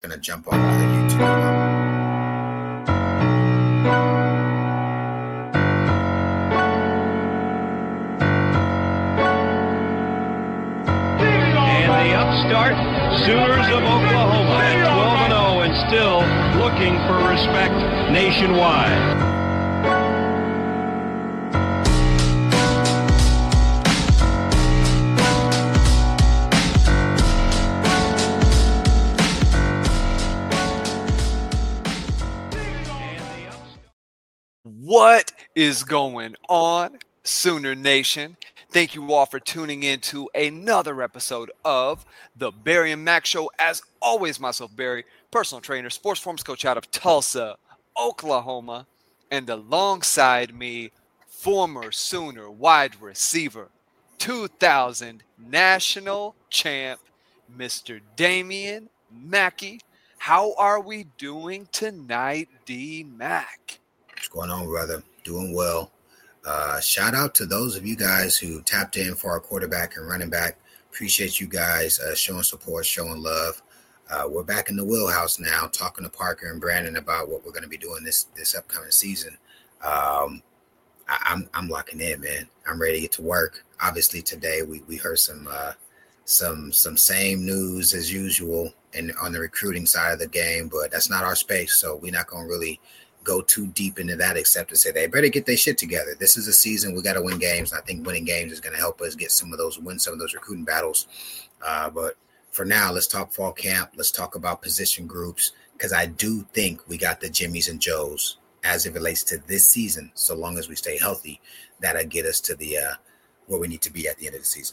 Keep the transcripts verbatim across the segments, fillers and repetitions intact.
going to jump on another YouTube. Start Sooners of Oklahoma at twelve and oh and still looking for respect nationwide. What is going on, Sooner Nation? Thank you all for tuning in to another episode of the Barry and Mac Show. As always, myself, Barry, personal trainer, sports forms coach out of Tulsa, Oklahoma, and alongside me, former Sooner wide receiver, two thousand national champ, Mister Damian Mackey. How are we doing tonight, D-Mac? What's going on, brother? Doing well. Uh, shout out to those of you guys who tapped in for our quarterback and running back. Appreciate you guys uh, showing support, showing love. Uh, we're back in the wheelhouse now, talking to Parker and Brandon about what we're going to be doing this this upcoming season. Um, I, I'm I'm locking in, man. I'm ready to get to work. Obviously, today we we heard some uh, some some same news as usual, and on the recruiting side of the game, but that's not our space, so we're not going to really go too deep into that except to say they better get their shit together. This is a season we got to win games. I think winning games is going to help us get some of those win some of those recruiting battles. Uh, but for now, let's talk fall camp. Let's talk about position groups, because I do think we got the Jimmys and Joes as it relates to this season. So long as we stay healthy, that'll get us to the uh, where we need to be at the end of the season.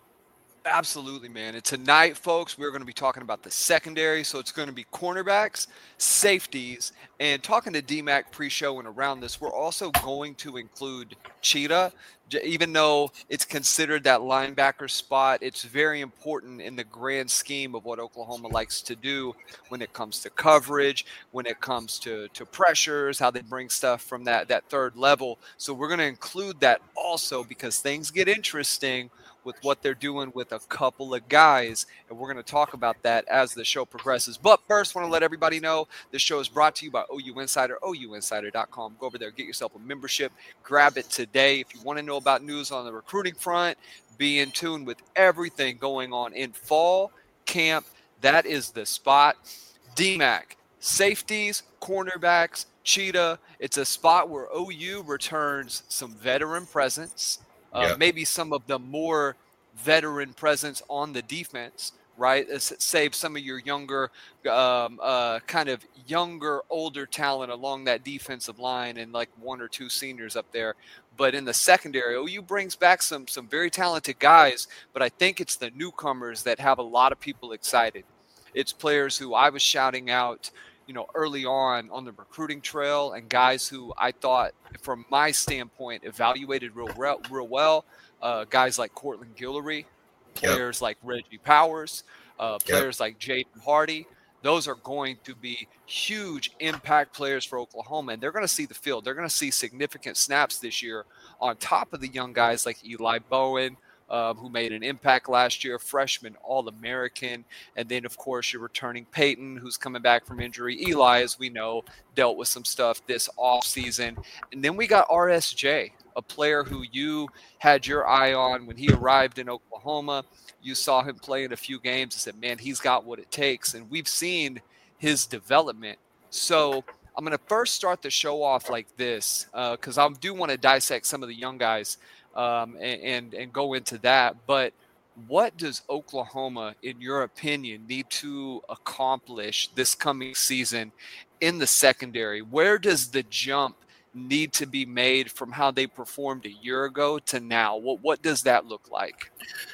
Absolutely, man. And tonight, folks, we're going to be talking about the secondary. So it's going to be cornerbacks, safeties, and talking to D-Mac pre-show and around this, we're also going to include Cheetah. Even though it's considered that linebacker spot, it's very important in the grand scheme of what Oklahoma likes to do when it comes to coverage, when it comes to, to pressures, how they bring stuff from that, that third level. So we're going to include that also because things get interesting with what they're doing with a couple of guys, and we're going to talk about that as the show progresses. But first, I want to let everybody know this show is brought to you by O U Insider, O U Insider dot com. Go over there, get yourself a membership, grab it today. If you want to know about news on the recruiting front, be in tune with everything going on in fall camp. That is the spot. D-Mac, safeties, cornerbacks, Cheetah. It's a spot where O U returns some veteran presence. Uh, Yep. Maybe some of the more veteran presence on the defense, right? Uh, s- Save some of your younger, um, uh, kind of younger, older talent along that defensive line and like one or two seniors up there. But in the secondary, O U brings back some some very talented guys, but I think it's the newcomers that have a lot of people excited. It's players who I was shouting out, you know, early on on the recruiting trail, and guys who I thought, from my standpoint, evaluated real real, real well. Uh, guys like Cortland Guillory, players like Reggie Powers, uh, Yep. players like Jaden Hardy. Those are going to be huge impact players for Oklahoma, and they're going to see the field. They're going to see significant snaps this year on top of the young guys like Eli Bowen, um, who made an impact last year, freshman All-American. And then, of course, you're returning Peyton, who's coming back from injury. Eli, as we know, dealt with some stuff this offseason. And then we got R S J, a player who you had your eye on when he arrived in Oklahoma. You saw him play in a few games and said, man, he's got what it takes. And we've seen his development. So I'm going to first start the show off like this because uh, I do want to dissect some of the young guys um, and, and, and go into that. But what does Oklahoma, in your opinion, need to accomplish this coming season in the secondary? Where does the jump need to be made from how they performed a year ago to now? What what does that look like?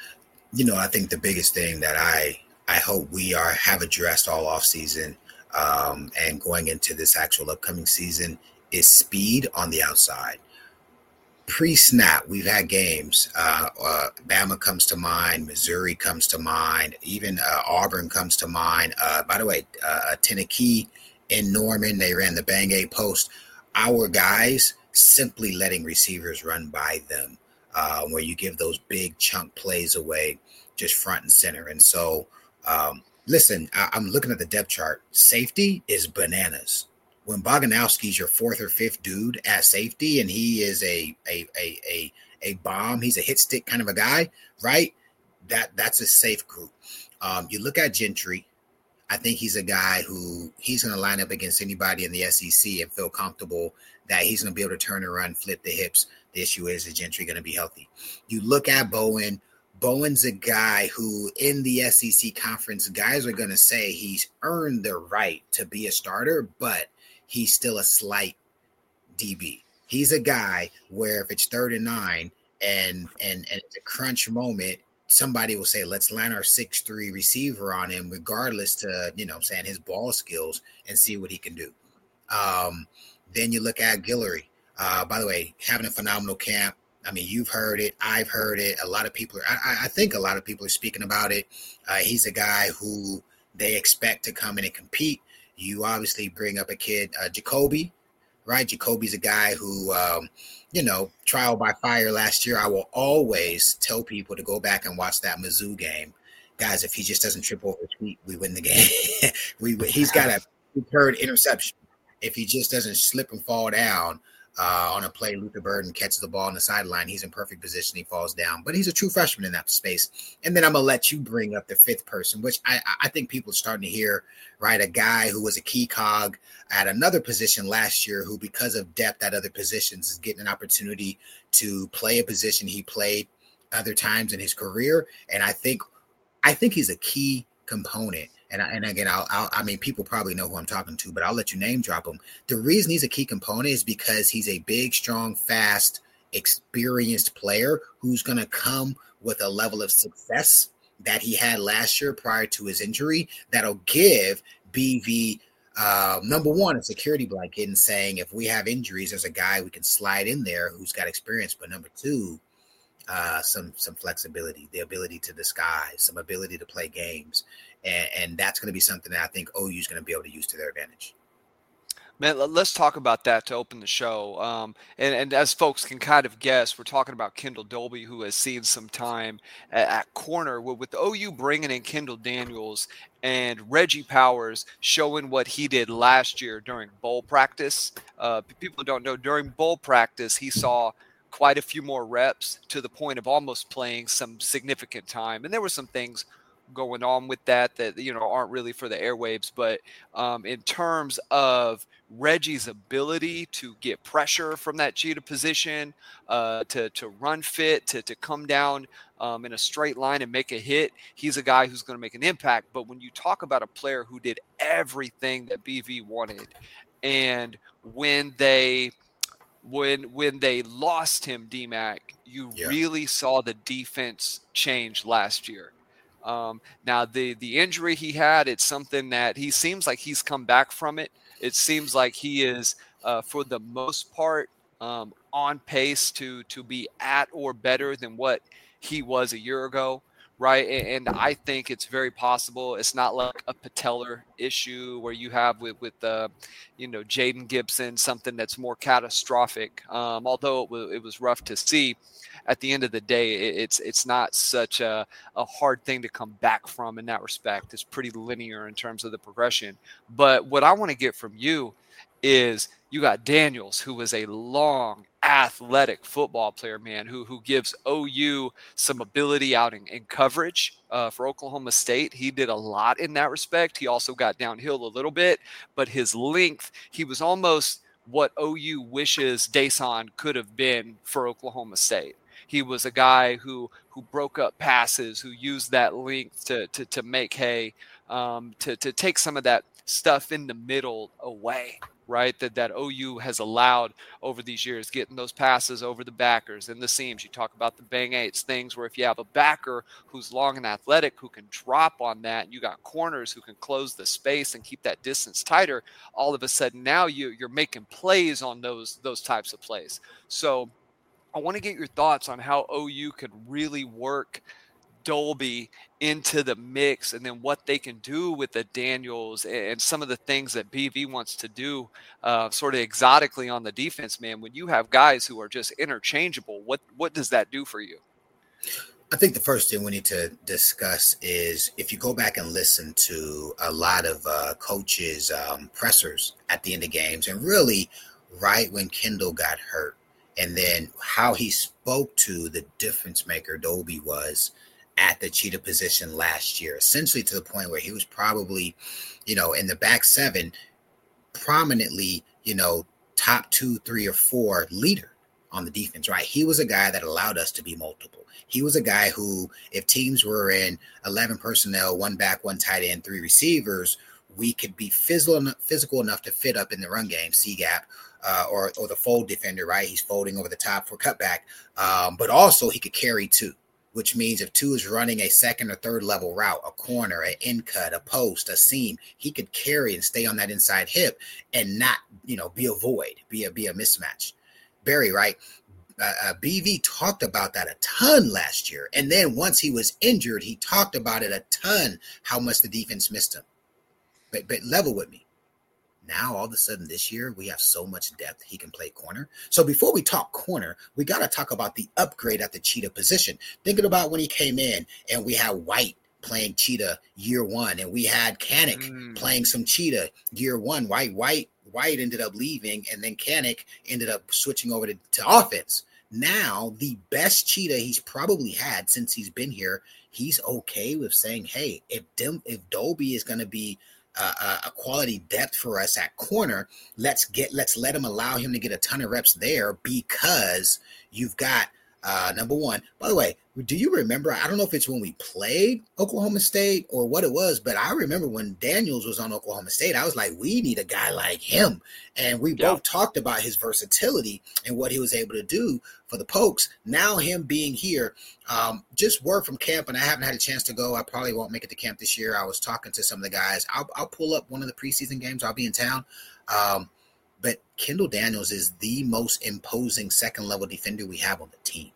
You know, I think the biggest thing that I I hope we are have addressed all offseason um, and going into this actual upcoming season is speed on the outside. Pre-snap, we've had games. Uh, uh, Bama comes to mind. Missouri comes to mind. Even uh, Auburn comes to mind. Uh, by the way, uh, Tennessee in Norman, they ran the bang eight post. Our guys simply letting receivers run by them, uh, where you give those big chunk plays away just front and center. And so um, Listen, I, I'm looking at the depth chart. Safety is bananas. When Boganowski's your fourth or fifth dude at safety, and he is a a a a a bomb, he's a hit stick kind of a guy, right? That that's a safe group. Um, you look at Gentry. I think he's a guy who he's going to line up against anybody in the S E C and feel comfortable that he's going to be able to turn around, flip the hips. The issue is, is Gentry going to be healthy? You look at Bowen. Bowen's a guy who in the S E C conference, guys are going to say he's earned the right to be a starter, but he's still a slight D B. He's a guy where if it's third and nine and and, and it's a crunch moment, somebody will say, let's line our six three receiver on him, regardless to, you know, saying his ball skills and see what he can do. Um, then you look at Guillory. Uh, by the way, having a phenomenal camp. I mean, you've heard it. I've heard it. A lot of people are, I, I think a lot of people are speaking about it. Uh, he's a guy who they expect to come in and compete. You obviously bring up a kid, uh, Jacoby, right? Jacoby's a guy who, um, you know, trial by fire last year. I will always tell people to go back and watch that Mizzou game. Guys, if he just doesn't trip over his feet, we win the game. we He's got a third interception. If he just doesn't slip and fall down, Uh, on a play, Luther Burden catches the ball on the sideline. He's in perfect position. He falls down. But he's a true freshman in that space. And then I'm going to let you bring up the fifth person, which I, I think people are starting to hear, right? A guy who was a key cog at another position last year who, because of depth at other positions, is getting an opportunity to play a position he played other times in his career. And I think I think he's a key component. And, I, and again, I'll, I'll, I mean, people probably know who I'm talking to, but I'll let you name drop him. The reason he's a key component is because he's a big, strong, fast, experienced player who's going to come with a level of success that he had last year prior to his injury that'll give B V, uh, number one, a security blanket and saying if we have injuries, there's a guy we can slide in there who's got experience. But number two, uh, some some flexibility, the ability to disguise, some ability to play games. And, and that's going to be something that I think O U is going to be able to use to their advantage. Man, let's talk about that to open the show. Um, and, and as folks can kind of guess, we're talking about Kendall Dolby, who has seen some time at, at corner with, with O U bringing in Kendall Daniels and Reggie Powers showing what he did last year during bowl practice. Uh, people don't know, during bowl practice, he saw quite a few more reps to the point of almost playing some significant time. And there were some things going on with that that you know aren't really for the airwaves, but um, in terms of Reggie's ability to get pressure from that cheetah position, uh, to to run fit, to to come down um, in a straight line and make a hit, he's a guy who's going to make an impact. But when you talk about a player who did everything that B V wanted, and when they when when they lost him, D-Mac, you yeah. really saw the defense change last year. Um, now the, the injury he had, it's something that he seems like he's come back from it. It seems like he is, uh, for the most part, um, on pace to, to be at or better than what he was a year ago. Right. And, and I think it's very possible. It's not like a patellar issue where you have with, with, uh, you know, Jaden Gibson, something that's more catastrophic. Um, although it was, it was rough to see. At the end of the day, it's it's not such a, a hard thing to come back from in that respect. It's pretty linear in terms of the progression. But what I want to get from you is you got Daniels, who is a long, athletic football player, man, who who gives O U some ability out in, in coverage uh, for Oklahoma State. He did a lot in that respect. He also got downhill a little bit, but his length, he was almost what O U wishes Dason could have been for Oklahoma State. He was a guy who who broke up passes, who used that length to to, to make hay, um, to to take some of that stuff in the middle away, right? That that O U has allowed over these years, getting those passes over the backers and the seams. You talk about the bang eights, things where if you have a backer who's long and athletic who can drop on that, and you got corners who can close the space and keep that distance tighter, all of a sudden now you you're making plays on those those types of plays. So I want to get your thoughts on how O U could really work Dolby into the mix, and then what they can do with the Daniels and some of the things that B V wants to do uh, sort of exotically on the defense, man. When you have guys who are just interchangeable, what, what does that do for you? I think the first thing we need to discuss is if you go back and listen to a lot of uh, coaches' um, pressers at the end of games, and really right when Kendall got hurt, and then how he spoke to the difference maker Dobie was at the cheetah position last year, essentially to the point where he was probably, you know, in the back seven, prominently, you know, top two, three, or four leader on the defense, right? He was a guy that allowed us to be multiple. He was a guy who, if teams were in eleven personnel, one back, one tight end, three receivers, we could be physical enough, physical enough to fit up in the run game, C-gap, uh, or, or the fold defender, right? He's folding over the top for cutback, um, but also he could carry two, which means if two is running a second or third level route, a corner, an in cut, a post, a seam, he could carry and stay on that inside hip and not, you know, be a void, be a, be a mismatch. Barry, right? Uh, uh, B V talked about that a ton last year. And then once he was injured, he talked about it a ton, how much the defense missed him. But, but level with me. Now, all of a sudden this year, we have so much depth he can play corner. So before we talk corner, we got to talk about the upgrade at the cheetah position. Thinking about when he came in and we had White playing cheetah year one, and we had Kanak mm. playing some cheetah year one. White, White, White ended up leaving, and then Kanak ended up switching over to, to offense. Now, the best cheetah he's probably had since he's been here, he's okay with saying, hey, if Dim, if Dobie is going to be uh, a quality depth for us at corner, let's get let's let him allow him to get a ton of reps there, because you've got uh, number one. By the way, do you remember? I don't know if it's when we played Oklahoma State or what it was, but I remember when Daniels was on Oklahoma State, I was like, we need a guy like him. And we yeah. both talked about his versatility and what he was able to do for the Pokes. Now him being here, um, just word from camp, and I haven't had a chance to go. I probably won't make it to camp this year. I was talking to some of the guys. I'll, I'll pull up one of the preseason games. I'll be in town. Um, but Kendall Daniels is the most imposing second-level defender we have on the team.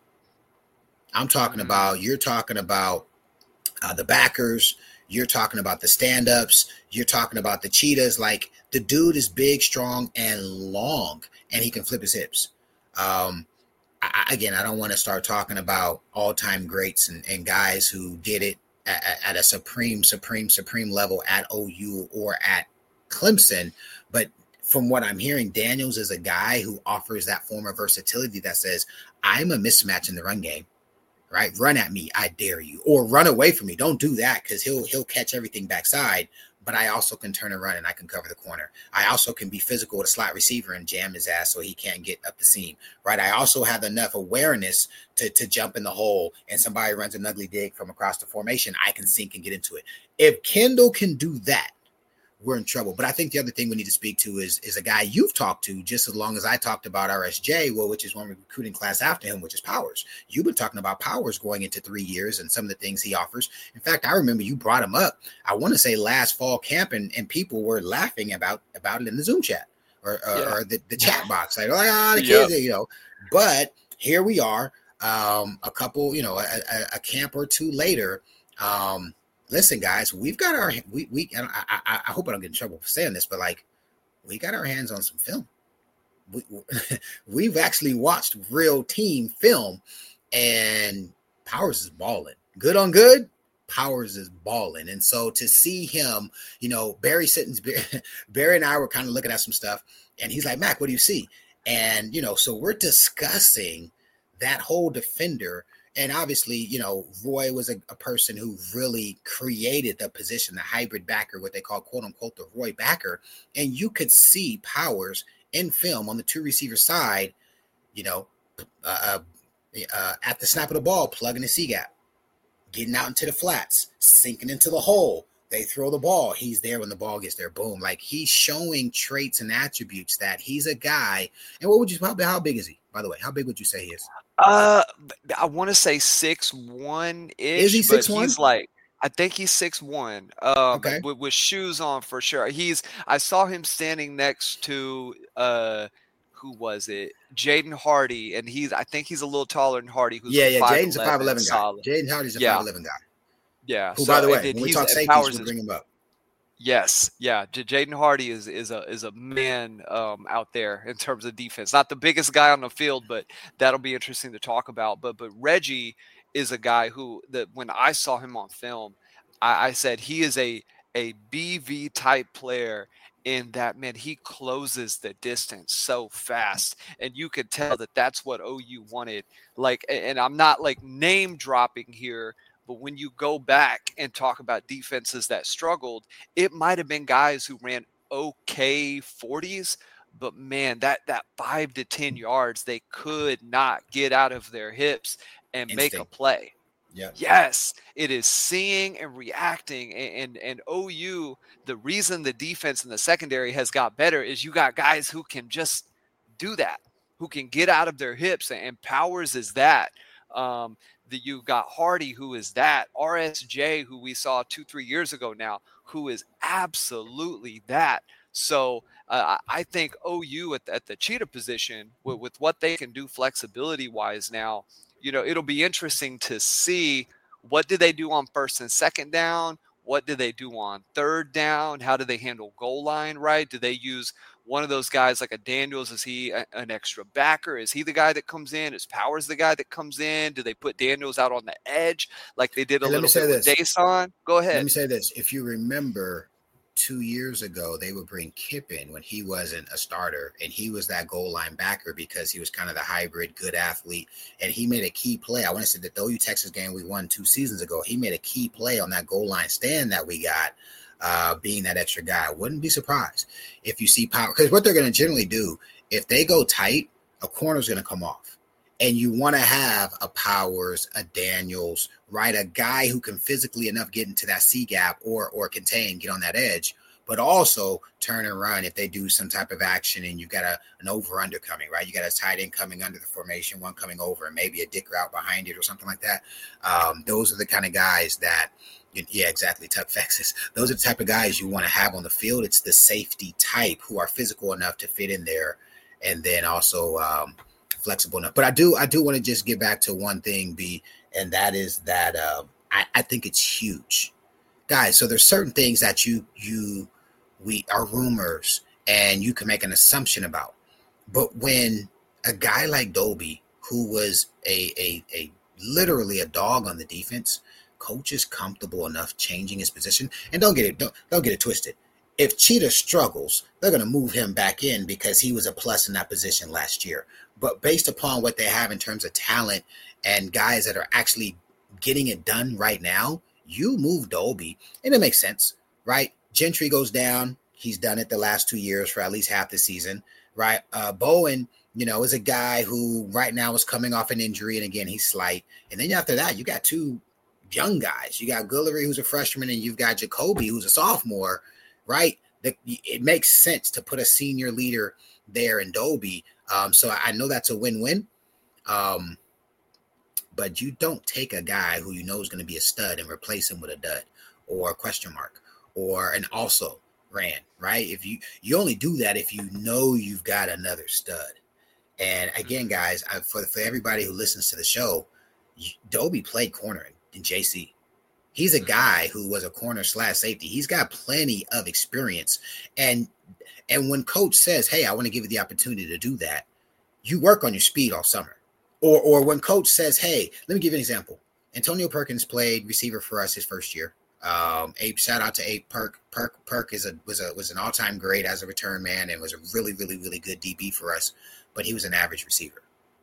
I'm talking about, you're talking about uh, the backers, you're talking about the stand-ups, you're talking about the cheetahs. Like, the dude is big, strong, and long, and he can flip his hips. Um, I, again, I don't want to start talking about all-time greats and, and guys who did it at, at a supreme, supreme, supreme level at O U or at Clemson, but from what I'm hearing, Daniels is a guy who offers that form of versatility that says, I'm a mismatch in the run game. Right? Run at me, I dare you. Or run away from me. Don't do that, because he'll he'll catch everything backside. But I also can turn and run, and I can cover the corner. I also can be physical with a slot receiver and jam his ass so he can't get up the seam. Right? I also have enough awareness to, to jump in the hole, and somebody runs an ugly dig from across the formation, I can sink and get into it. If Kendall can do that, we're in trouble. But I think the other thing we need to speak to is, is a guy you've talked to just as long as I talked about R S J, well, which is one recruiting class after him, which is Powers. You've been talking about Powers going into three years and some of the things he offers. In fact, I remember you brought him up, I want to say last fall camp, and, and people were laughing about, about it in the Zoom chat or, or, yeah. or the, the chat box. Like, oh, the kids, yep. you know. But here we are, um, a couple, you know, a, a, a camp or two later, um, listen, guys, we've got our we we. I, I, I hope I don't get in trouble for saying this, but like, we got our hands on some film. We, we've actually watched real team film, and Powers is balling. Good on good. Powers is balling, and so to see him, you know, Barry Sittons, Barry and I were kind of looking at some stuff, and he's like, Mac, what do you see? And you know, so we're discussing that whole defender. And obviously, you know, Roy was a, a person who really created the position, the hybrid backer, what they call, quote unquote, the Roy backer. And you could see Powers in film on the two receiver side, you know, uh, uh, at the snap of the ball, plugging the C-gap, getting out into the flats, sinking into the hole. They throw the ball. He's there when the ball gets there. Boom. Like, he's showing traits and attributes that he's a guy. And what would you, how, how big is he, by the way? How big would you say he is? Uh, I want to say six one ish. Is he six one? He's like, I think he's six one. Um, okay. with, with shoes on for sure. He's. I saw him standing next to uh, who was it? Jaden Hardy, and he's. I think he's a little taller than Hardy. Who's yeah, yeah. Jaden's a five eleven guy. Jaden Hardy's a yeah. five eleven guy. Yeah. Who, so, by the way, when we talk safeties, we'll is, bring him up. Yes, yeah. Jaden Hardy is is a is a man um, out there in terms of defense. Not the biggest guy on the field, but that'll be interesting to talk about. But but Reggie is a guy who, that when I saw him on film, I, I said he is a a B V type player. In that, man, he closes the distance so fast, and you could tell that that's what O U wanted. Like, and I'm not like name dropping here, but when you go back and talk about defenses that struggled, it might have been guys who ran okay forties, but man, that that five to ten yards, they could not get out of their hips and Instinct. make a play. Yeah. Yes, it is seeing and reacting. And, and and O U, the reason the defense in the secondary has got better is you got guys who can just do that, who can get out of their hips. And Powers is that. Um, the, you got Hardy, who is that. R S J, who we saw two, three years ago now, who is absolutely that. So uh, I think O U at, at the cheetah position, with, with what they can do flexibility-wise now, you know, it'll be interesting to see what do they do on first and second down? What do they do on third down? How do they handle goal line, right? Do they use one of those guys like a Daniels? Is he a, an extra backer? Is he the guy that comes in? Is Powers the guy that comes in? Do they put Daniels out on the edge like they did a Hey, little bit with Dason? Go ahead. Let me say this. If you remember, two years ago, they would bring Kippen when he wasn't a starter, and he was that goal line backer because he was kind of the hybrid good athlete, and he made a key play. I want to say that the O U Texas game we won two seasons ago, he made a key play on that goal line stand that we got, uh, being that extra guy. I wouldn't be surprised if you see Power, because what they're going to generally do, if they go tight, a corner's going to come off. And you want to have a Powers, a Daniels, right? A guy who can physically enough get into that C gap or or contain, get on that edge, but also turn and run if they do some type of action and you've got a, an over-under coming, right? You got a tight end coming under the formation, one coming over, and maybe a dick route behind it or something like that. Um, those are the kind of guys that, yeah, exactly, Tuck Texas. Those are the type of guys you want to have on the field. It's the safety type who are physical enough to fit in there, and then also um, – flexible enough. But I do I do want to just get back to one thing, B, and that is that uh, I, I think it's huge. Guys, so there's certain things that you you we are rumors and you can make an assumption about. But when a guy like Dobie, who was a a, a literally a dog on the defense, coach is comfortable enough changing his position. And don't get it don't don't get it twisted. If Cheetah struggles, they're going to move him back in because he was a plus in that position last year. But based upon what they have in terms of talent and guys that are actually getting it done right now, you move Dobie, and it makes sense, right? Gentry goes down. He's done it the last two years for at least half the season, right? Uh, Bowen, you know, is a guy who right now is coming off an injury, and again, he's slight. And then after that, you got two young guys. You got Guillory, who's a freshman, and you've got Jacoby, who's a sophomore, right? The, it makes sense to put a senior leader there in Dobie. Um, so I know that's a win-win. Um, but you don't take a guy who you know is going to be a stud and replace him with a dud or a question mark or an also ran, right? If you, you only do that if you know you've got another stud. And again, guys, I, for, for everybody who listens to the show, Dobie played corner in, in J C. He's a guy who was a corner slash safety. He's got plenty of experience. And and when coach says, hey, I want to give you the opportunity to do that, you work on your speed all summer. Or or when coach says, hey, let me give you an example. Antonio Perkins played receiver for us his first year. Um, Abe, shout out to Abe Perk. Perk Perk is a was a was an all-time great as a return man and was a really, really, really good D B for us. But he was an average receiver.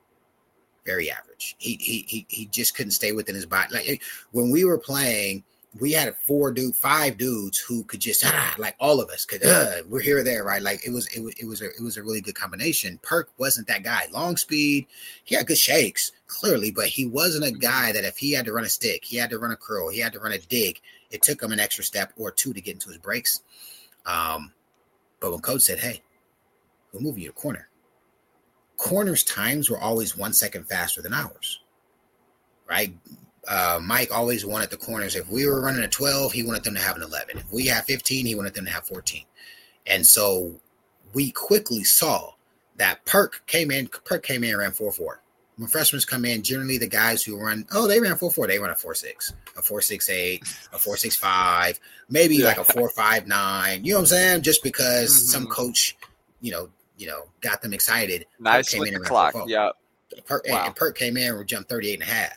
Very average. He he he he just couldn't stay within his body. Like when we were playing, we had four dude, five dudes who could just ah, like all of us could. Uh, we're here or there, right? Like it was it was it was a it was a really good combination. Perk wasn't that guy. Long speed, he had good shakes clearly, but he wasn't a guy that if he had to run a stick, he had to run a curl, he had to run a dig. It took him an extra step or two to get into his breaks. Um, but when coach said, "Hey, we'll move you to corner," corners' times were always one second faster than ours, right? Uh, Mike always wanted the corners. If we were running a twelve, he wanted them to have an eleven. If we had fifteen, he wanted them to have fourteen. And so we quickly saw that Perk came in. Perk came in and ran four four. When freshmen come in, generally the guys who run, oh, they ran four four. They run a four six, a four six eight, a four six five, maybe yeah. like a four five nine. You know what I'm saying? Just because mm-hmm. some coach, you know, you know, got them excited. Nice with the clock. Yeah. Perk, wow. And Perk came in and jumped thirty-eight and a half.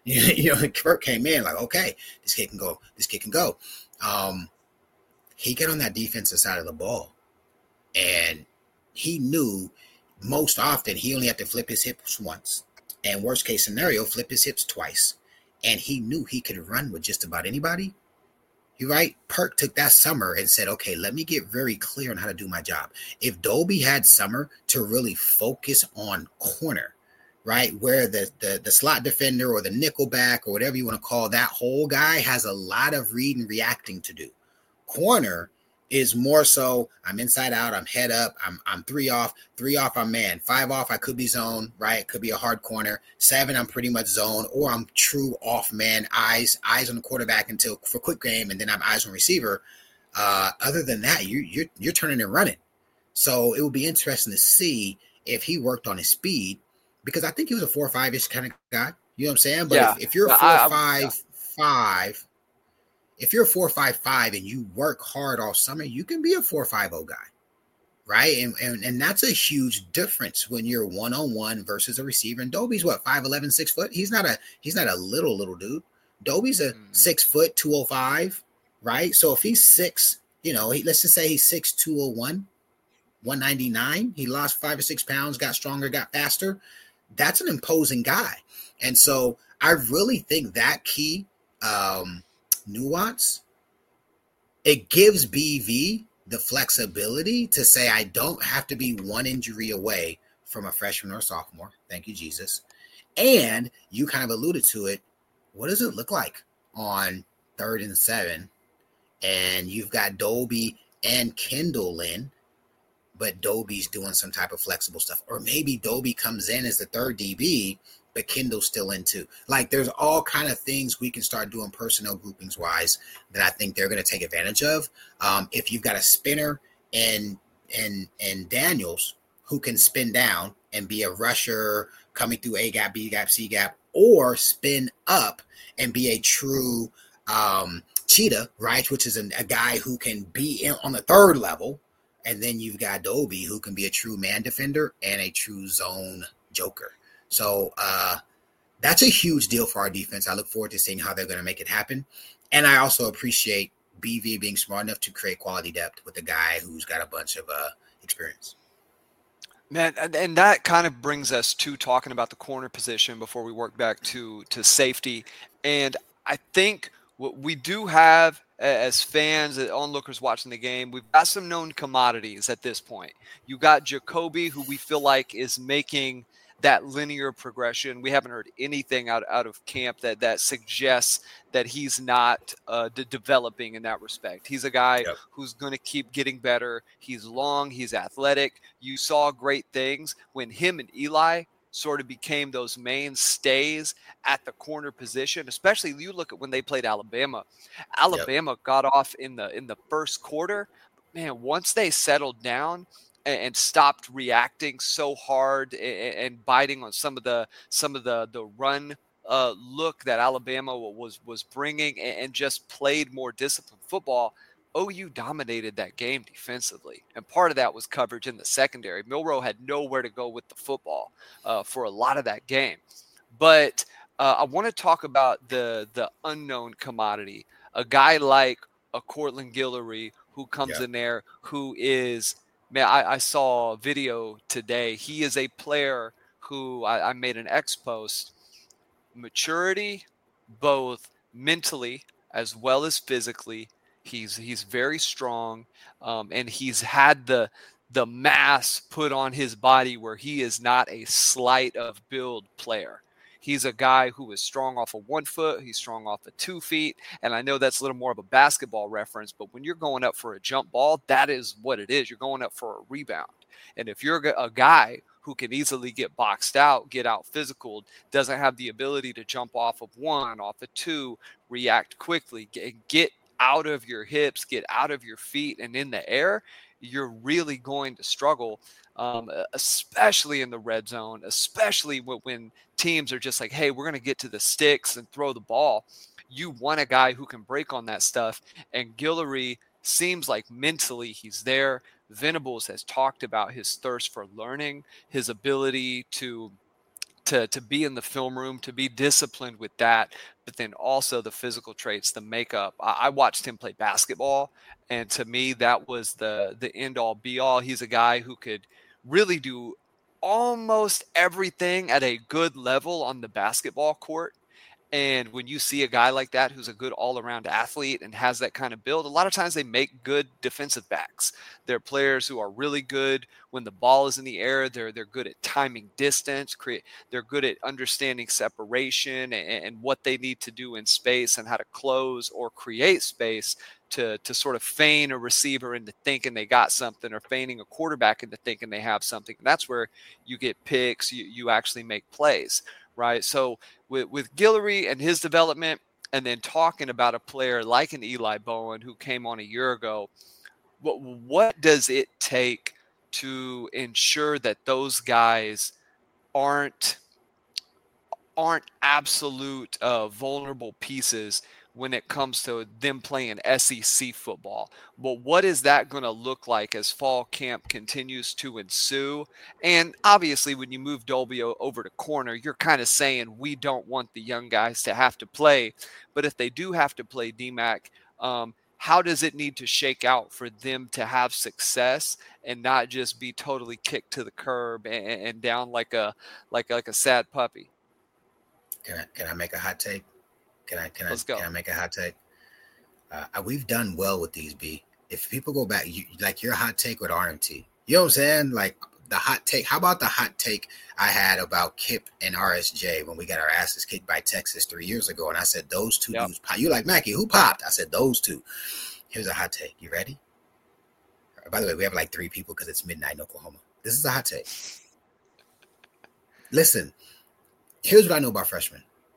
You know, Kirk came in like, okay, this kid can go. This kid can go. Um, he got on that defensive side of the ball, and he knew most often he only had to flip his hips once, and worst case scenario, flip his hips twice. And he knew he could run with just about anybody. You right? Perk took that summer and said, okay, let me get very clear on how to do my job. If Dobie had summer to really focus on corner, right, where the, the, the slot defender or the nickel back or whatever you want to call that whole guy has a lot of read and reacting to do. Corner is more so I'm inside out, I'm head up, I'm I'm three off, three off, I'm man, five off, I could be zone, right? It could be a hard corner. Seven, I'm pretty much zone, or I'm true off man, eyes, eyes on the quarterback until for quick game, and then I'm eyes on receiver. Uh, other than that, you you're you're turning and running. So it would be interesting to see if he worked on his speed, because I think he was a four or five-ish kind of guy. You know what I'm saying? But Yeah. if, if you're a I- four, I- five, yeah. five. If you're a four five five and you work hard all summer, you can be a four five zero guy, right? And, and and that's a huge difference when you're one on one versus a receiver. And Dobie's what, five eleven, six foot? He's not a he's not a little little dude. Dobie's a Mm. six foot two oh five, right? So if he's six, you know, he, let's just say he's six two oh one, one ninety-nine. He lost five or six pounds, got stronger, got faster. That's an imposing guy, and so I really think that key. Um, nuance, it gives B V the flexibility to say, I don't have to be one injury away from a freshman or sophomore. Thank you, Jesus. And you kind of alluded to it. What does it look like on third and seven? And you've got Dobie and Kendall in, but Dobie's doing some type of flexible stuff. Or maybe Dobie comes in as the third D B, but Kendall's still in too. Like, there's all kind of things we can start doing personnel groupings wise that I think they're going to take advantage of. Um, if you've got a spinner and and and Daniels who can spin down and be a rusher coming through A gap, B gap, C gap, or spin up and be a true um, cheetah, right? Which is a, a guy who can be in, on the third level. And then you've got Dobie who can be a true man defender and a true zone joker. So uh, that's a huge deal for our defense. I look forward to seeing how they're going to make it happen. And I also appreciate B V being smart enough to create quality depth with a guy who's got a bunch of uh, experience. Man, and, and that kind of brings us to talking about the corner position before we work back to to safety. And I think what we do have as fans, as onlookers watching the game, we've got some known commodities at this point. You got Jacoby, who we feel like is making that linear progression. We haven't heard anything out, out of camp that that suggests that he's not uh, de- developing in that respect. He's a guy Yep. who's going to keep getting better. He's long, he's athletic. You saw great things when him and Eli sort of became those mainstays at the corner position, especially you look at when they played Alabama. Alabama yep. got off in the in the first quarter. Man, once they settled down and stopped reacting so hard and, and biting on some of the some of the the run uh, look that Alabama was was bringing, and just played more disciplined football, O U dominated that game defensively, and part of that was coverage in the secondary. Milroe had nowhere to go with the football uh, for a lot of that game. But uh, I want to talk about the the unknown commodity, a guy like a Cortland Guillory who comes yeah. in there, who is. Man, I, I saw a video today. He is a player who I, I made an X post. Maturity, both mentally as well as physically. He's he's very strong, um, and he's had the the mass put on his body where he is not a slight of build player. He's a guy who is strong off of one foot. He's strong off of two feet. And I know that's a little more of a basketball reference, but when you're going up for a jump ball, that is what it is. You're going up for a rebound. And if you're a guy who can easily get boxed out, get out physical, doesn't have the ability to jump off of one, off of two, react quickly, get, get out of your hips, get out of your feet and in the air, you're really going to struggle. Um, especially in the red zone, especially when, when teams are just like, hey, we're going to get to the sticks and throw the ball. You want a guy who can break on that stuff. And Guillory seems like mentally he's there. Venables has talked about his thirst for learning, his ability to, to to to be in the film room, to be disciplined with that, but then also the physical traits, the makeup. I, I watched him play basketball, and to me, that was the the end all be all. He's a guy who could really do almost everything at a good level on the basketball court. And when you see a guy like that who's a good all-around athlete and has that kind of build, a lot of times they make good defensive backs. They're players who are really good when the ball is in the air. They're they're good at timing distance. Create. They're good at understanding separation and, and what they need to do in space and how to close or create space to to sort of feign a receiver into thinking they got something, or feigning a quarterback into thinking they have something. And that's where you get picks. You you actually make plays. Right. So with, with Guillory and his development, and then talking about a player like an Eli Bowen who came on a year ago, what, what does it take to ensure that those guys aren't aren't absolute uh, vulnerable pieces when it comes to them playing S E C football? But what is that going to look like as fall camp continues to ensue? And obviously, when you move Dolby over to corner, you're kind of saying we don't want the young guys to have to play. But if they do have to play, D Mac, um, how does it need to shake out for them to have success and not just be totally kicked to the curb and, and down like a like like a sad puppy? Can I can I make a hot take? Can I can Let's I go. can I make a hot take? Uh, we've done well with these, B. If people go back, you, like your hot take with R M T, you know what I'm saying? Like the hot take. How about the hot take I had about Kip and R S J when we got our asses kicked by Texas three years ago? And I said those two Yep. dudes. You like Mackie? Who popped? I said those two. Here's a hot take. You ready? By the way, we have like three people because it's midnight in Oklahoma. This is a hot take. Listen, here's what I know about freshmen.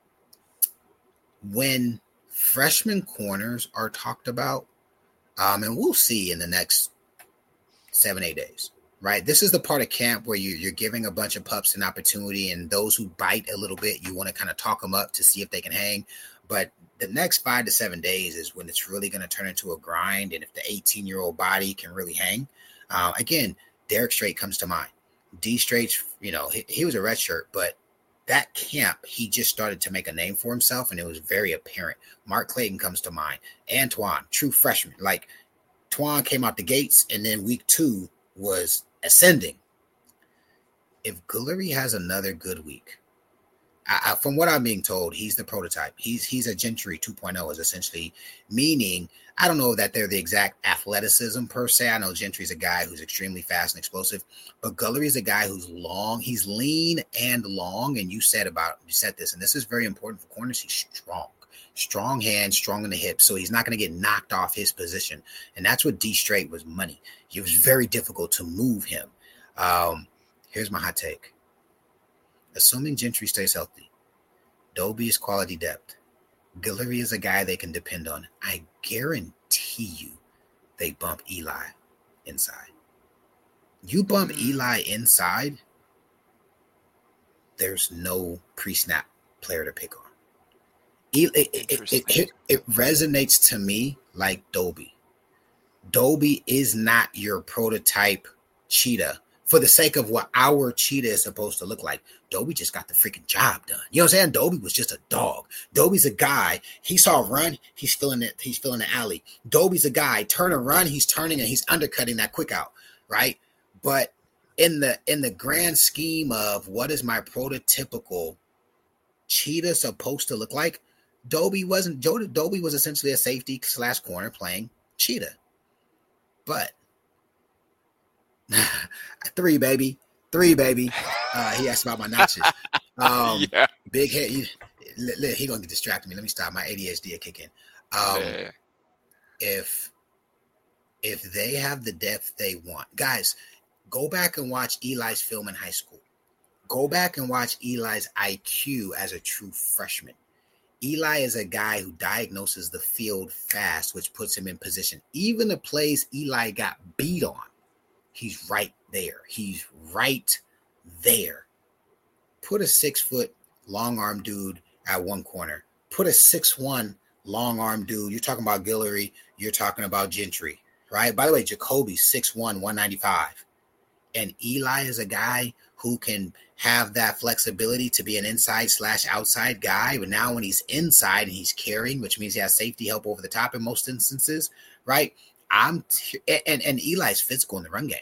When freshman corners are talked about, um, and we'll see in the next seven, eight days, right? This is the part of camp where you, you're giving a bunch of pups an opportunity, and those who bite a little bit, you want to kind of talk them up to see if they can hang. But the next five to seven days is when it's really going to turn into a grind, and if the eighteen-year-old body can really hang. Uh, again, Derek Strait comes to mind. D Strait's, you know, he, he was a redshirt, but that camp, he just started to make a name for himself, and it was very apparent. Mark Clayton comes to mind. Antoine, true freshman. Like, Twan came out the gates, and then week two was ascending. If Guillory has another good week, I, I, from what I'm being told, he's the prototype. He's he's a Gentry two point oh, is essentially meaning, I don't know that they're the exact athleticism per se. I know Gentry's a guy who's extremely fast and explosive, but Guillory is a guy who's long. He's lean and long, and you said about you said this, and this is very important for corners. He's strong, strong hands, strong in the hips, so he's not going to get knocked off his position, and that's what D Strait was money. It was very difficult to move him. Um, here's my hot take. Assuming Gentry stays healthy, Dolby is quality depth. Guillory is a guy they can depend on. I guarantee you they bump Eli inside. You bump Eli inside, there's no pre-snap player to pick on. It, it, it, it, it, it resonates to me like Dolby. Dolby is not your prototype cheetah for the sake of what our cheetah is supposed to look like. Dolby just got the freaking job done. You know what I'm saying? Dolby was just a dog. Dolby's a guy. He saw a run. He's filling it. He's filling the alley. Dolby's a guy. Turn and run. He's turning and he's undercutting that quick out. Right. But in the, in the grand scheme of what is my prototypical cheetah supposed to look like, Dolby wasn't, Dolby was essentially a safety slash corner playing cheetah. But three, baby. Three, baby. Uh, he asked about my notches. Um, yeah. Big head. He, he going to get distracted me. Let me stop. My A D H D will kick in. Um, yeah. If, if they have the depth they want. Guys, go back and watch Eli's film in high school. Go back and watch Eli's I Q as a true freshman. Eli is a guy who diagnoses the field fast, which puts him in position. Even the plays Eli got beat on, he's right there. He's right there. Put a six-foot long-arm dude at one corner. Put a six one long-arm dude. You're talking about Guillory. You're talking about Gentry, right? By the way, Jacoby's six one, one ninety-five. And Eli is a guy who can have that flexibility to be an inside slash outside guy. But now when he's inside and he's carrying, which means he has safety help over the top in most instances, right? I'm t- and, and Eli's physical in the run game.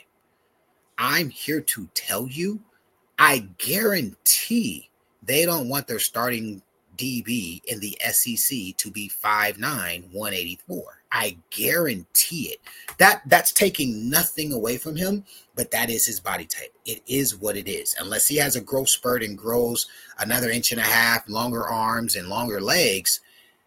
I'm here to tell you, I guarantee they don't want their starting D B in the S E C to be five nine, one eighty-four. I guarantee it. That that's taking nothing away from him, but that is his body type. It is what it is. Unless he has a growth spurt and grows another inch and a half, longer arms and longer legs,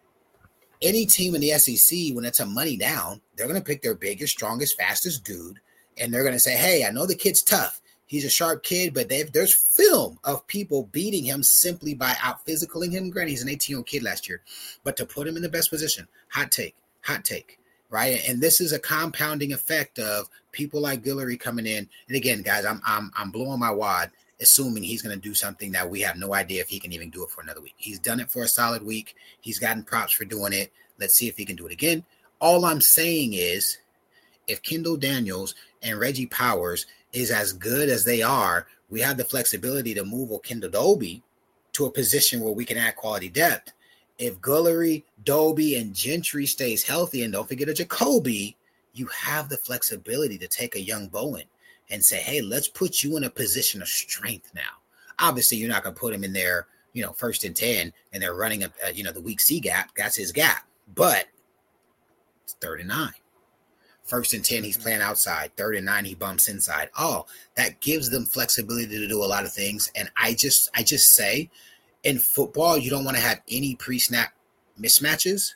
any team in the S E C, when it's a money down, they're going to pick their biggest, strongest, fastest dude, and they're going to say, hey, I know the kid's tough. He's a sharp kid, but there's film of people beating him simply by out-physicaling him. Granted, he's an eighteen-year-old kid last year. But to put him in the best position, hot take, hot take, right? And this is a compounding effect of people like Guillory coming in. And again, guys, I'm I'm I'm blowing my wad, assuming he's going to do something that we have no idea if he can even do it for another week. He's done it for a solid week. He's gotten props for doing it. Let's see if he can do it again. All I'm saying is, if Kendall Daniels and Reggie Powers is as good as they are, we have the flexibility to move Okenda Dobie to a position where we can add quality depth. If Guillory, Dobie, and Gentry stays healthy, and don't forget a Jacoby, you have the flexibility to take a young Bowen and say, hey, let's put you in a position of strength now. Obviously, you're not going to put him in there, you know, first and ten, and they're running, a, a, you know, the weak C gap. That's his gap. But it's third and nine. First and ten, he's playing outside. Third and nine, he bumps inside. Oh, that gives them flexibility to do a lot of things. And I just, I just say, in football, you don't want to have any pre-snap mismatches.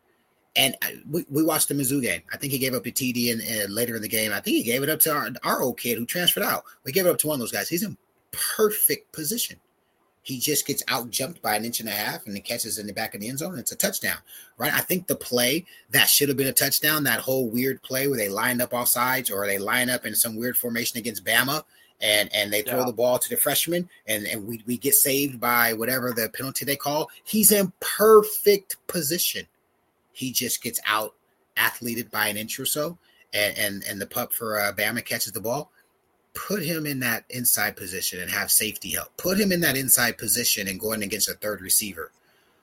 And I, we, we watched the Mizzou game. I think he gave up a T D in, in, later in the game. I think he gave it up to our, our old kid who transferred out. We gave it up to one of those guys. He's in perfect position. He just gets out jumped by an inch and a half and the catches in the back of the end zone. And it's a touchdown, right? I think the play that should have been a touchdown, that whole weird play where they lined up all sides or they line up in some weird formation against Bama and, and they throw yeah. the ball to the freshman and, and we, we get saved by whatever the penalty they call. He's in perfect position. He just gets out athleted by an inch or so and, and, and the pup for uh, Bama catches the ball. Put him in that inside position and have safety help. Put him in that inside position and going against a third receiver.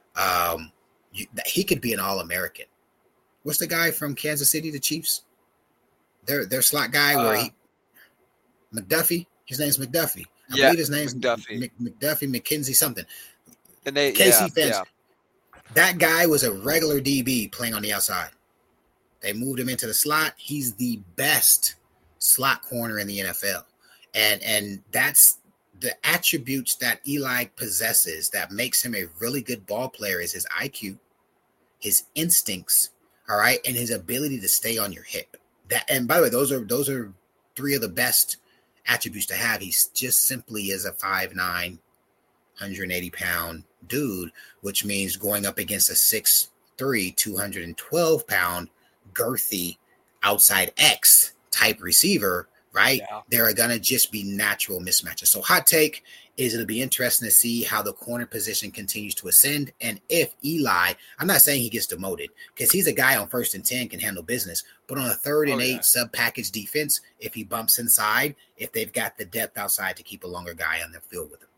Um, you, he could be an All-American. What's the guy from Kansas City, the Chiefs? Their their slot guy uh, where he McDuffie. His name's McDuffie. I yeah, believe his name's McDuffie. Mc, McDuffie, McKenzie, something. And they, K C yeah, fans. yeah. That guy was a regular D B playing on the outside. They moved him into the slot. He's the best slot corner in the N F L. And and that's the attributes that Eli possesses that makes him a really good ball player is his I Q, his instincts, all right, and his ability to stay on your hip. That and by the way, those are those are three of the best attributes to have. He's just simply is a five nine, one hundred eighty pound dude, which means going up against a six three, two hundred twelve pound girthy outside X type receiver, right? Yeah. There are going to just be natural mismatches. So hot take is it'll be interesting to see how the corner position continues to ascend. And if Eli, I'm not saying he gets demoted because he's a guy on first and ten can handle business, but on a third and oh, eight yeah. sub package defense, if he bumps inside, if they've got the depth outside to keep a longer guy on the field with him.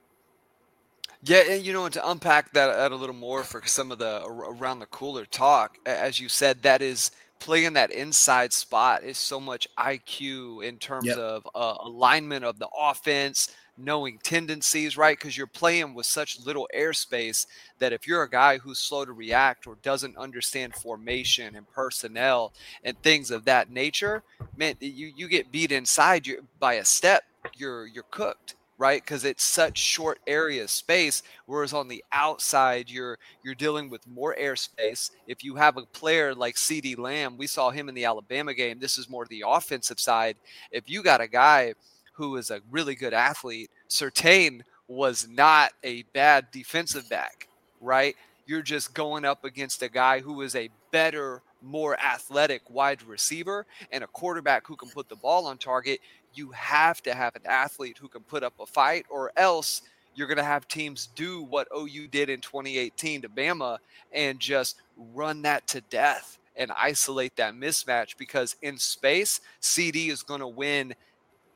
Yeah, and you know, and to unpack that a little more for some of the around the cooler talk, as you said, that is playing that inside spot is so much I Q in terms yep. of uh, alignment of the offense, knowing tendencies, right? Because you're playing with such little airspace that if you're a guy who's slow to react or doesn't understand formation and personnel and things of that nature, man, you you get beat inside you by a step, you're you're cooked. Right, because it's such short area space, whereas on the outside you're you're dealing with more airspace. If you have a player like CeeDee Lamb, we saw him in the Alabama game. This is more the offensive side. If you got a guy who is a really good athlete, Surtain was not a bad defensive back, right? You're just going up against a guy who is a better, more athletic wide receiver and a quarterback who can put the ball on target. You have to have an athlete who can put up a fight, or else you're going to have teams do what O U did in twenty eighteen to Bama and just run that to death and isolate that mismatch, because in space, C D is going to win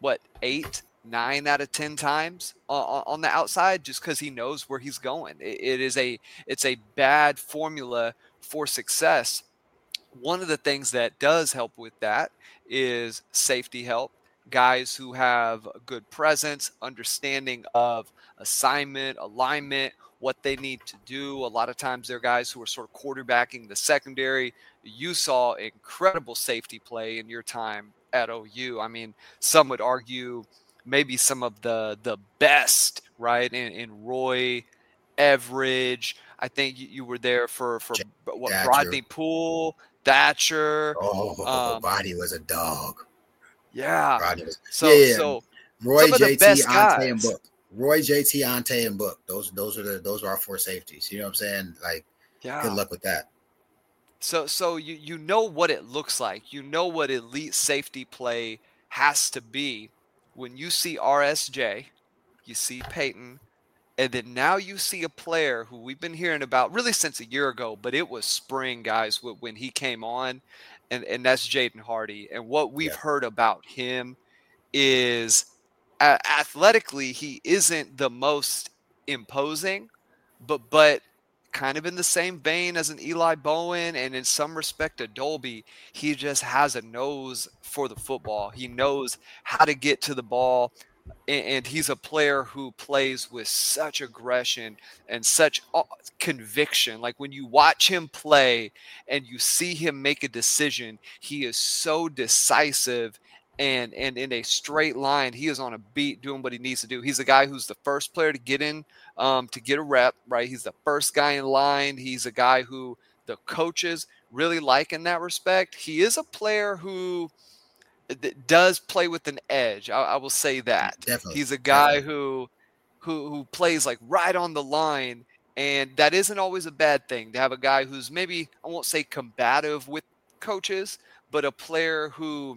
what, eight, nine out of ten times on, on the outside just because he knows where he's going. It, it is a it's a bad formula for success. One of the things that does help with that is safety help. Guys who have a good presence, understanding of assignment, alignment, what they need to do. A lot of times they're guys who are sort of quarterbacking the secondary. You saw incredible safety play in your time at O U. I mean, some would argue maybe some of the the best, right, in, in Roy, Everidge. I think you, you were there for, for what, Thatcher. Rodney Poole, Thatcher. Oh, um, Body was a dog. Yeah. Rodney was, So, yeah, yeah. so Roy, some of the J T, best Ante, and guys. Book. Roy, J T, Ante, and Book. Those, those are the, those are our four safeties. You know what I'm saying? Like, Yeah. good luck with that. So, so you you know what it looks like. You know what elite safety play has to be when you see R S J, you see Peyton, and then now you see a player who we've been hearing about really since a year ago, but it was spring, guys, when he came on, and, and that's Jaden Hardy. And what we've Yeah. heard about him is uh, athletically, he isn't the most imposing, but but kind of in the same vein as an Eli Bowen, and in some respect a Dolby, he just has a nose for the football. He knows how to get to the ball, and, and he's a player who plays with such aggression and such conviction. Like when you watch him play and you see him make a decision, he is so decisive. And and in a straight line, he is on a beat doing what he needs to do. He's a guy who's the first player to get in, um, to get a rep, right? He's the first guy in line. He's a guy who the coaches really like in that respect. He is a player who th- does play with an edge. I, I will say that. Definitely. He's a guy Definitely. who, who who plays like right on the line, and that isn't always a bad thing to have a guy who's maybe, I won't say combative with coaches, but a player who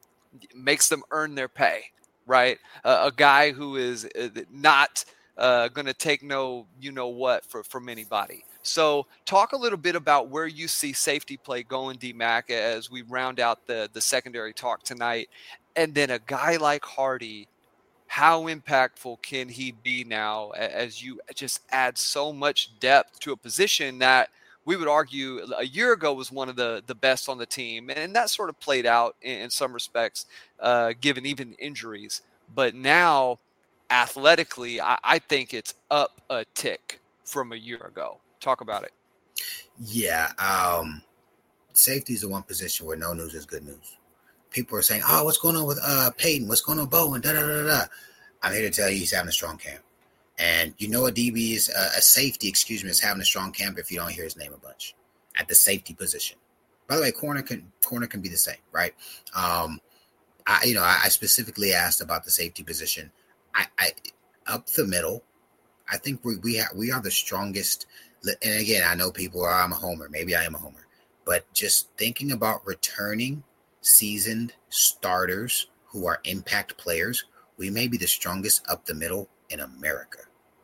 makes them earn their pay, right? Uh, a guy who is uh, not uh, going to take no, you know what, for, from anybody. So talk a little bit about where you see safety play going, D-Mac, as we round out the, the secondary talk tonight. And then a guy like Hardy, how impactful can he be now as you just add so much depth to a position that we would argue a year ago was one of the, the best on the team. And that sort of played out in, in some respects, uh, given even injuries. But now, athletically, I, I think it's up a tick from a year ago. Talk about it. Yeah. Um, safety is the one position where no news is good news. People are saying, oh, what's going on with uh, Peyton? What's going on with Bowen? Da, da, da, da. I'm here to tell you he's having a strong camp. And you know a D B is uh, a safety, excuse me, is having a strong camp if you don't hear his name a bunch at the safety position. By the way, corner can corner can be the same, right? Um, I you know I, I specifically asked about the safety position. I, I up the middle, I think we we ha- we are the strongest. And again, I know people are I'm a homer. Maybe I am a homer, but just thinking about returning seasoned starters who are impact players, we may be the strongest up the middle in America.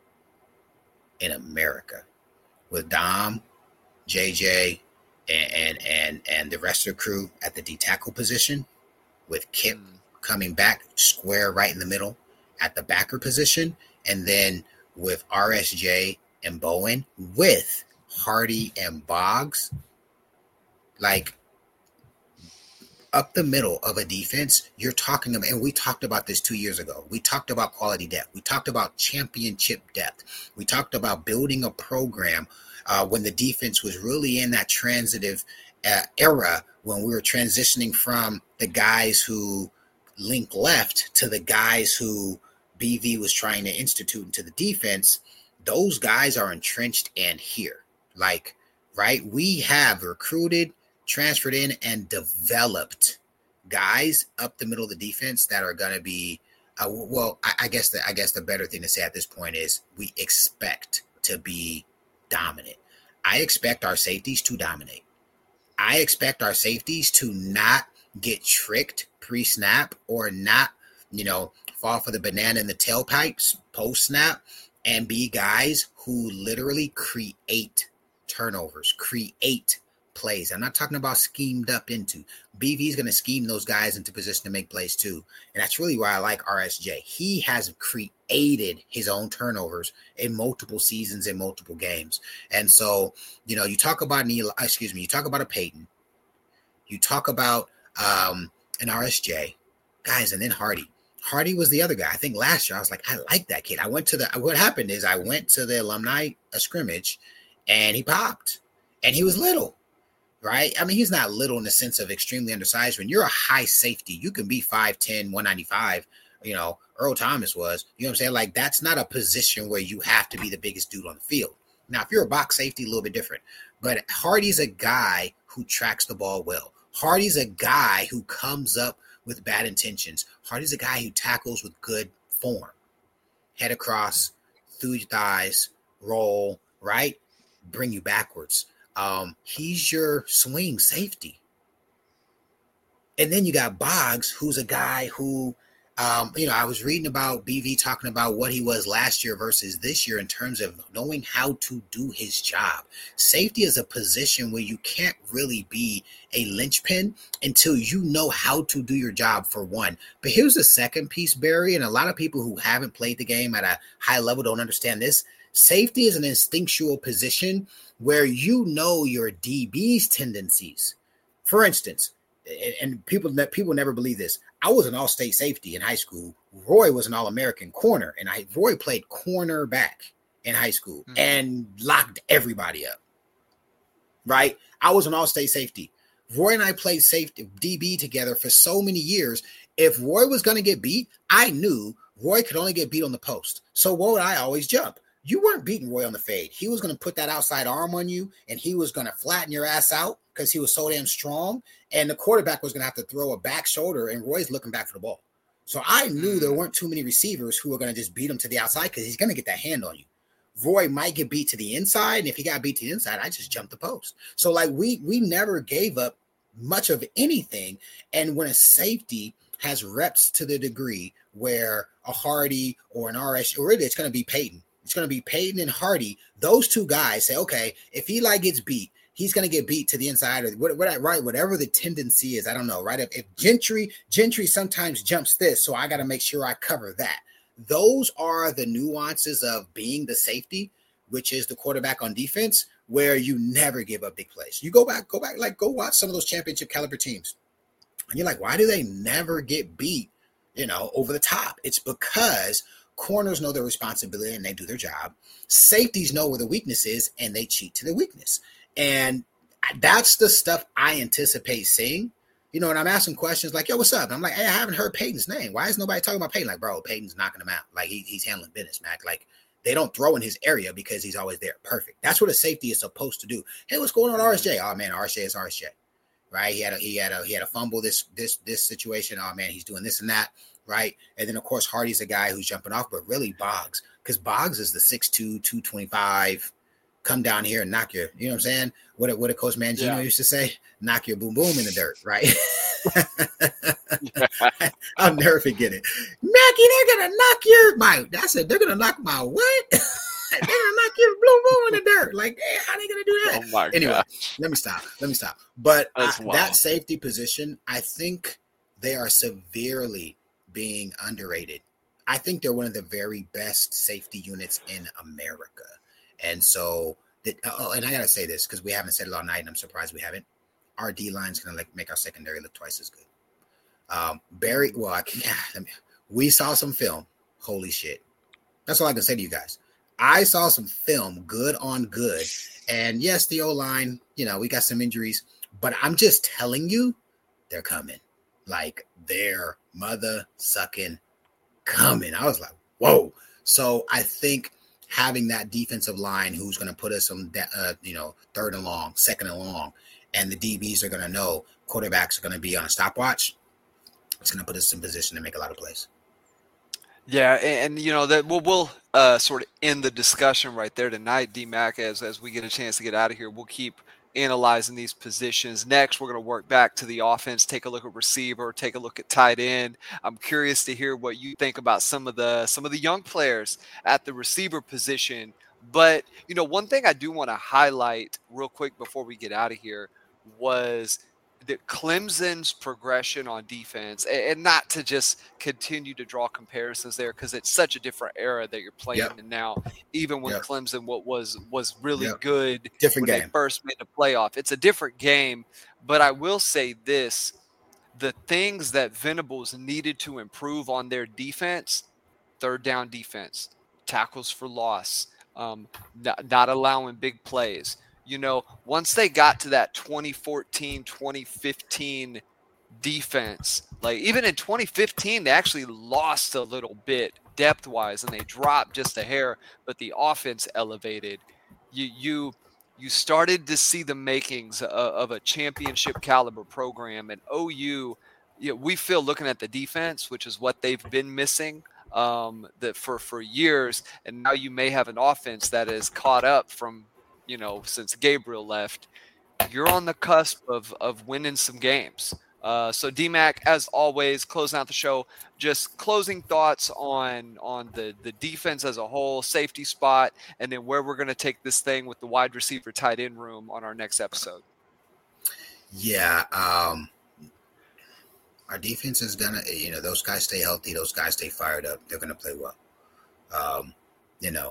In America, with Dom, J J, and and and, and the rest of the crew at the D tackle position, with Kip mm. coming back square right in the middle at the backer position, and then with R S J and Bowen, with Hardy and Boggs, like up the middle of a defense, you're talking about, and we talked about this two years ago. We talked about quality depth. We talked about championship depth. We talked about building a program uh, when the defense was really in that transitive uh, era when we were transitioning from the guys who link left to the guys who B V was trying to institute into the defense. Those guys are entrenched and here. Like, right? We have recruited, transferred in, and developed guys up the middle of the defense that are going to be, uh, well, I, I guess the, I guess the better thing to say at this point is we expect to be dominant. I expect our safeties to dominate. I expect our safeties to not get tricked pre-snap or not, you know, fall for the banana in the tailpipes post-snap and be guys who literally create turnovers, create plays. I'm not talking about schemed up into. B V is going to scheme those guys into position to make plays too. And that's really why I like R S J. He has created his own turnovers in multiple seasons, in multiple games. And so, you know, you talk about Neil, excuse me, you talk about a Peyton, you talk about um, an R S J, guys, and then Hardy. Hardy was the other guy. I think last year I was like, I like that kid. I went to the, what happened is I went to the alumni scrimmage and he popped and he was little, right? I mean, he's not little in the sense of extremely undersized. When you're a high safety, you can be five ten, one ninety-five, you know, Earl Thomas was, you know what I'm saying? Like, that's not a position where you have to be the biggest dude on the field. Now, if you're a box safety, a little bit different, but Hardy's a guy who tracks the ball well. Hardy's a guy who comes up with bad intentions. Hardy's a guy who tackles with good form. Head across, through your thighs, roll, right? Bring you backwards. Um, he's your swing safety. And then you got Boggs, who's a guy who, um, you know, I was reading about B V talking about what he was last year versus this year in terms of knowing how to do his job. Safety is a position where you can't really be a linchpin until you know how to do your job, for one. But here's the second piece, Barry, and a lot of people who haven't played the game at a high level don't understand this. Safety is an instinctual position where you know your D B's tendencies. For instance, and people people never believe this, I was an all-state safety in high school. Roy was an all-American corner, and I Roy played cornerback in high school mm-hmm. and locked everybody up, right? I was an all-state safety. Roy and I played safety D B together for so many years. If Roy was going to get beat, I knew Roy could only get beat on the post. So what would I always jump? You weren't beating Roy on the fade. He was going to put that outside arm on you, and he was going to flatten your ass out because he was so damn strong. And the quarterback was going to have to throw a back shoulder, and Roy's looking back for the ball. So I knew there weren't too many receivers who were going to just beat him to the outside because he's going to get that hand on you. Roy might get beat to the inside, and if he got beat to the inside, I just jumped the post. So, like, we we never gave up much of anything. And when a safety has reps to the degree where a Hardy or an R S, or really it's going to be Peyton. It's going to be Peyton and Hardy. Those two guys say, okay, if Eli gets beat, he's going to get beat to the inside or what, what, right, whatever the tendency is. I don't know, right? If, if Gentry, Gentry sometimes jumps this, so I got to make sure I cover that. Those are the nuances of being the safety, which is the quarterback on defense, where you never give up big plays. You go back, go back, like go watch some of those championship caliber teams. And you're like, why do they never get beat, you know, over the top? It's because corners know their responsibility and they do their job. Safeties know where the weakness is and they cheat to their weakness. And that's the stuff I anticipate seeing. You know, and I'm asking questions like, yo, what's up? And I'm like, hey, I haven't heard Peyton's name. Why is nobody talking about Peyton? Like, bro, Peyton's knocking him out. Like, he, he's handling business, Mac. Like, they don't throw in his area because he's always there. Perfect. That's what a safety is supposed to do. Hey, what's going on, R S J? Oh, man, R S J is R S J. Right? He had a he had a he had a fumble this this this situation. Oh man, he's doing this and that. Right. And then of course Hardy's a guy who's jumping off, but really Boggs, because Boggs is the six two, two twenty-five, come down here and knock your, you know what I'm saying? What what did Coach Mangino yeah. used to say? Knock your boom boom in the dirt, right? I'll never forget it. Mackie, they're gonna knock your my I said they're gonna knock my what? They're gonna knock your boom boom in the dirt. Like, hey, how are they gonna do that? Oh my anyway, gosh. let me stop. Let me stop. But I, that safety position, I think they are severely being underrated. I think they're one of the very best safety units in America. And so, that, oh, and I got to say this because we haven't said it all night, and I'm surprised we haven't. Our D-line is going to like make our secondary look twice as good. Um, Barry, well, I can, I mean, we saw some film. Holy shit. That's all I can say to you guys. I saw some film, good on good. And yes, the O-line, you know, we got some injuries, but I'm just telling you, they're coming. Like, they're mother sucking coming. I was like, whoa. So I think having that defensive line who's going to put us on, uh, you know, third and long, second and long, and the D Bs are going to know quarterbacks are going to be on a stopwatch, it's going to put us in position to make a lot of plays. Yeah, and, and you know that we'll, we'll uh, sort of end the discussion right there tonight, D-Mac, as as we get a chance to get out of here. We'll keep analyzing these positions. Next, we're going to work back to the offense, take a look at receiver, take a look at tight end. I'm curious to hear what you think about some of the some of the young players at the receiver position. But, you know, one thing I do want to highlight real quick before we get out of here, was the Clemson's progression on defense, and not to just continue to draw comparisons there because it's such a different era that you're playing yep. in now. Even when yep. Clemson what was was really yep. good different when game. they first made the playoff, it's a different game. But I will say this: the things that Venables needed to improve on their defense, third down defense, tackles for loss, um, not, not allowing big plays. You know, once they got to that twenty fourteen, twenty fifteen defense, like even in twenty fifteen, they actually lost a little bit depth-wise and they dropped just a hair, but the offense elevated. You you you started to see the makings of, of a championship caliber program, and O U, you know, we feel looking at the defense, which is what they've been missing um, that for, for years, and now you may have an offense that is caught up from – you know, since Gabriel left, you're on the cusp of of winning some games. Uh, so D-Mac, as always, closing out the show, just closing thoughts on on the, the defense as a whole, safety spot, and then where we're going to take this thing with the wide receiver tight end room on our next episode. Yeah. Um, our defense is going to, you know, those guys stay healthy. Those guys stay fired up. They're going to play well. Um, you know,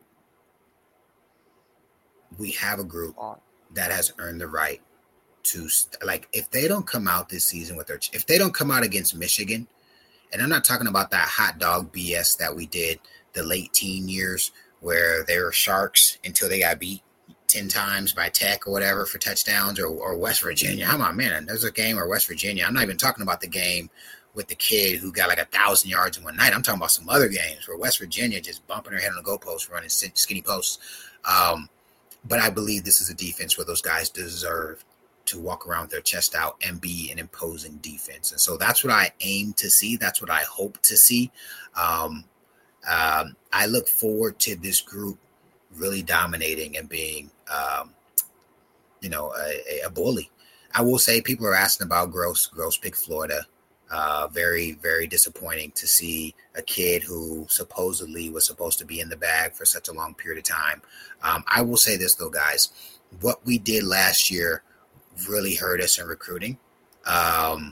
we have a group that has earned the right to, like, if they don't come out this season with their, if they don't come out against Michigan, and I'm not talking about that hot dog B S that we did the late teen years where they were Sharks until they got beat ten times by Tech or whatever for touchdowns, or, or West Virginia. Come on, man, there's a game or West Virginia. I'm not even talking about the game with the kid who got like a thousand yards in one night. I'm talking about some other games where West Virginia just bumping her head on the goalpost, running skinny posts. Um, But I believe this is a defense where those guys deserve to walk around with their chest out and be an imposing defense. And so that's what I aim to see. That's what I hope to see. Um, um, I look forward to this group really dominating and being, um, you know, a, a bully. I will say people are asking about Gross. Gross picked Florida. Uh, very, very disappointing to see a kid who supposedly was supposed to be in the bag for such a long period of time. Um, I will say this, though, guys. What we did last year really hurt us in recruiting. Um,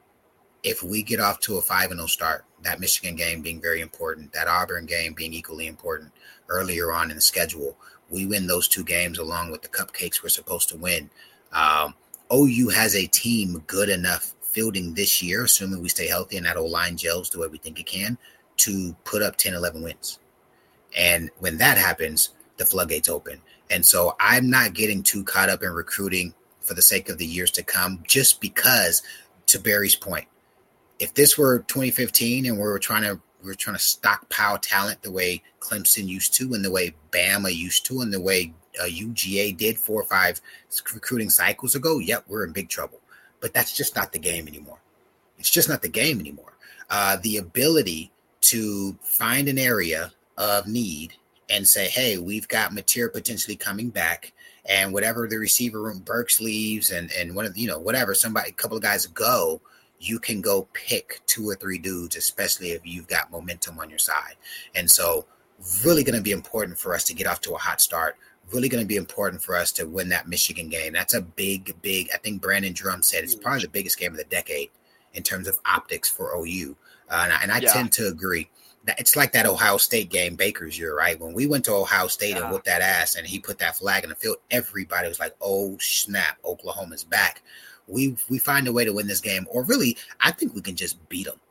if we get off to a five and oh start, that Michigan game being very important, that Auburn game being equally important earlier on in the schedule, we win those two games along with the cupcakes we're supposed to win. Um, O U has a team good enough fielding this year, assuming we stay healthy and that O-line gels the way we think it can, to put up ten, eleven wins. And when that happens, the floodgates open. And so I'm not getting too caught up in recruiting for the sake of the years to come, just because, to Barry's point, if this were twenty fifteen and we were trying to we we're trying to stockpile talent the way Clemson used to, and the way Bama used to, and the way uh, U G A did four or five recruiting cycles ago, yep, we're in big trouble. But that's just not the game anymore. It's just not the game anymore. Uh, the ability to find an area of need and say, hey, we've got material potentially coming back, and whatever the receiver room, Burks leaves, and and one of you know whatever somebody, a couple of guys go, you can go pick two or three dudes, especially if you've got momentum on your side. And so, really going to be important for us to get off to a hot start. Really going to be important for us to win that Michigan game. That's a big, big, I think Brandon Drum said it's probably the biggest game of the decade in terms of optics for O U. Uh, and I, and I yeah. tend to agree. That it's like that Ohio State game, Baker's year, right? When we went to Ohio State yeah. and whooped that ass and he put that flag in the field, everybody was like, oh, snap, Oklahoma's back. We, we find a way to win this game. Or really, I think we can just beat them.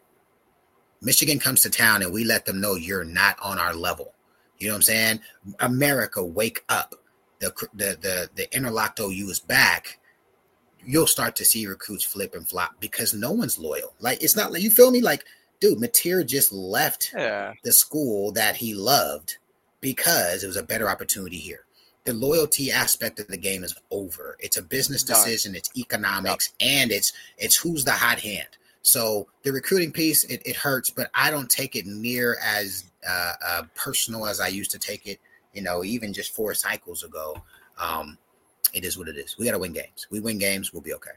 Michigan comes to town and we let them know you're not on our level. You know what I'm saying? America, wake up. The the the, the interlocked O U is back. You'll start to see recruits flip and flop because no one's loyal. Like, it's not like, you feel me? Like, dude, Mateer just left yeah. the school that he loved because it was a better opportunity here. The loyalty aspect of the game is over. It's a business decision. It's economics, yep. and it's it's who's the hot hand. So the recruiting piece, it, it hurts, but I don't take it near as uh, uh, personal as I used to take it, you know, even just four cycles ago. Um, it is what it is. We got to win games. We win games, we'll be okay.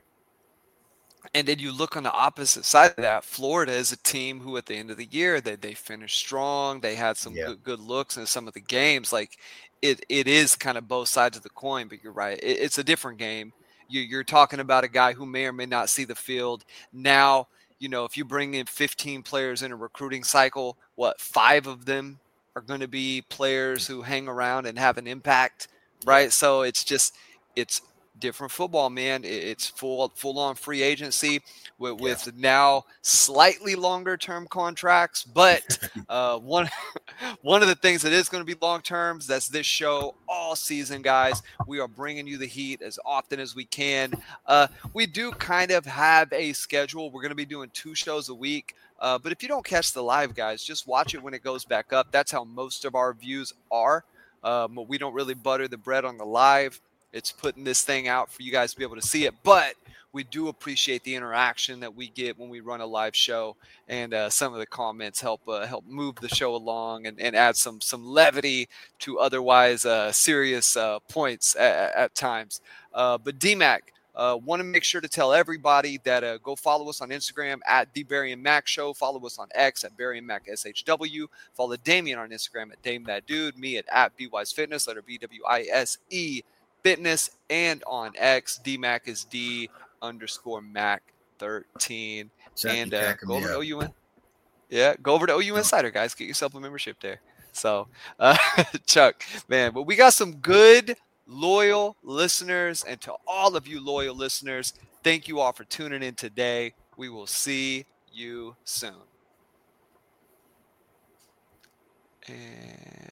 And then you look on the opposite side of that. Florida is a team who at the end of the year, they, they finished strong. They had some yeah. good, good looks in some of the games. Like it, it is kind of both sides of the coin, but you're right. It, it's a different game. you, you're talking about a guy who may or may not see the field. Now, you know, if you bring in fifteen players in a recruiting cycle, what, five of them are going to be players who hang around and have an impact, right? Yeah. So it's just, it's different football, man. It's full, full on free agency with, yeah. with now slightly longer term contracts. But uh, one, one of the things that is going to be long terms, that's this show all season, guys. We are bringing you the heat as often as we can. Uh, we do kind of have a schedule. We're going to be doing two shows a week. Uh, but if you don't catch the live, guys, just watch it when it goes back up. That's how most of our views are. Um, we don't really butter the bread on the live. It's putting this thing out for you guys to be able to see it. But we do appreciate the interaction that we get when we run a live show. And uh, some of the comments help uh, help move the show along and, and add some some levity to otherwise uh, serious uh, points at, at times. Uh, but D-Mac, Uh, want to make sure to tell everybody that uh, go follow us on Instagram at The Barry and Mac Show. Follow us on X at Barry and Mac S H W. Follow Damien on Instagram at Dame That Dude. Me at, at B Wise Fitness, letter B W I S E Fitness. And on X, D-Mac is D underscore Mac thirteen. Chuck, and uh, go over to O U N. Yeah, go over to O U Insider, guys. Get yourself a membership there. So, uh, Chuck, man, but we got some good loyal listeners, and to all of you loyal listeners, thank you all for tuning in today. We will see you soon. And